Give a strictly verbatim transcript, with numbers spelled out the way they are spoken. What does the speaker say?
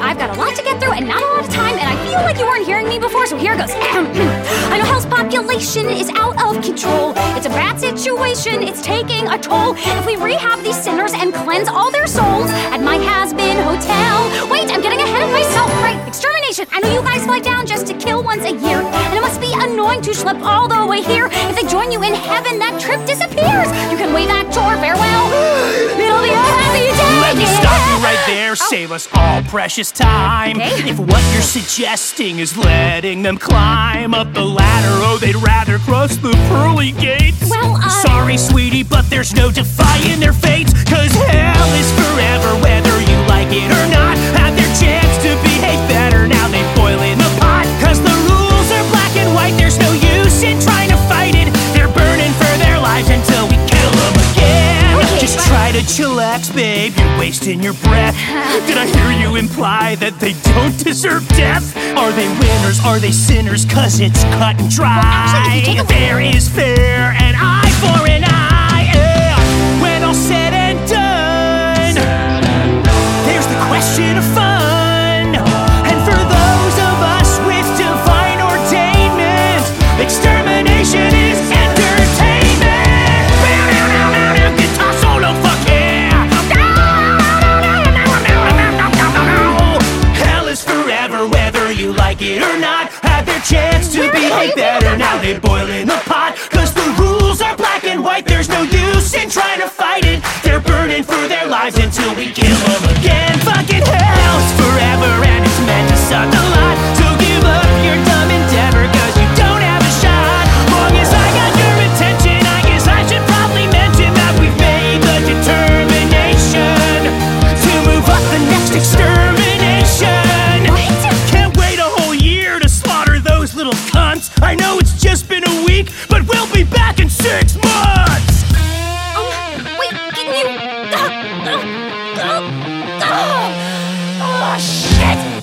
I've got a lot to get through and not a lot of time, and I feel like you weren't hearing me before, so here goes. I know hell's population is out of control. It's a bad situation, it's taking a toll. If we rehab these sinners and cleanse all their souls at my has-been hotel. Wait, I'm getting ahead of myself. Right, extermination. I know you guys fly down just to kill once a year, and it must be annoying to schlep all the way here. If they join you in heaven, that trip disappears. You can wave at your farewell. It'll be a happy day. Let me stop you right there. Oh. Save us all precious time. Okay. If what you're suggesting is letting them climb up the ladder, oh, they'd rather cross the pearly gates. Well, uh... Sorry, sweetie, but there's no defying their fates. Cause hell is forever, whether you like it or not. Had their chance to behave better, now they boil in the pot. Cause the rules are black and white, there's no use in trying to fight it. They're burning for their lives until we kill them again. Okay, Just but... try to chillax, babe, you're wasting your breath. Did I hear you imply that they don't deserve death? Are they winners, are they sinners? Cause it's cut and dry. Well, actually, if you take a Fair is fair, an eye for an eye, yeah. When all said and done, there's the question of fun. And for those of us with divine ordainment, extermination is entertainment. Guitar solo, fuck yeah. Hell is forever, whether you like it or not. Had their chance to behave better, now they boil in the pot. Cause the rules are black and white, there's no use in trying to fight it. They're burning for their lives until we kill them again. Fucking hell's forever and it's meant to suck a lot. So give up your dumb endeavor, cause you don't have a shot. Long as I got your attention, I guess I should probably mention that we've made the determination to move up the next extermination. Can't wait a whole year to slaughter those little cunts. I know it's just been a week, but we'll be back in six months. Um, wait, can you... Uh, uh, uh, uh, oh, shit!